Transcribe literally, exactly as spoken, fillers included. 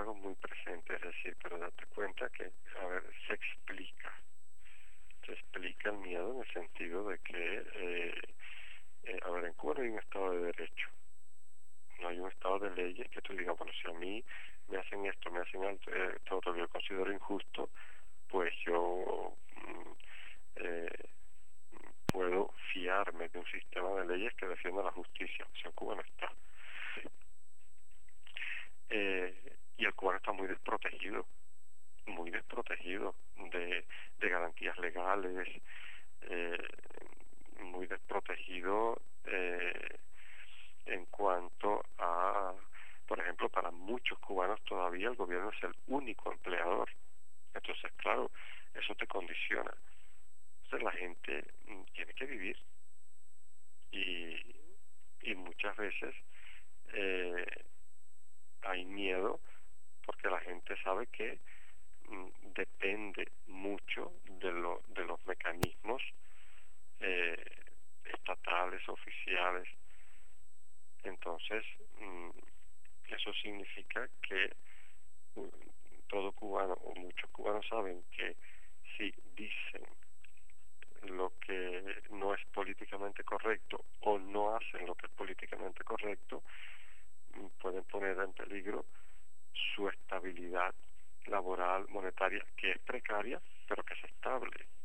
hago muy presente, es decir, pero date cuenta que, a ver, se explica, se explica el miedo en el sentido de que, eh, eh, a ver, en Cuba no hay un Estado de Derecho, no hay un Estado de leyes que tú digas, bueno, si a mí me hacen esto, me hacen esto, eh, todo lo que yo considero injusto, pues yo mm, eh, puedo fiarme de un sistema de leyes que defienda la justicia. O sea, en Cuba no está. Eh, y el cubano está muy desprotegido, muy desprotegido de, de garantías legales, eh, muy desprotegido eh, en cuanto a, por ejemplo, para muchos cubanos todavía el gobierno es el único empleador. Entonces, claro, eso te condiciona. Entonces la gente mm, tiene que vivir y, y muchas veces eh, hay miedo porque la gente sabe que mm, depende mucho de, lo, de los mecanismos eh, estatales, oficiales. Entonces, mm, eso significa que mm, todo cubano o muchos cubanos saben que si dicen lo que no es políticamente correcto o no hacen lo que es políticamente correcto, mm, pueden poner en peligro su estabilidad laboral, monetaria, que es precaria, pero que es estable.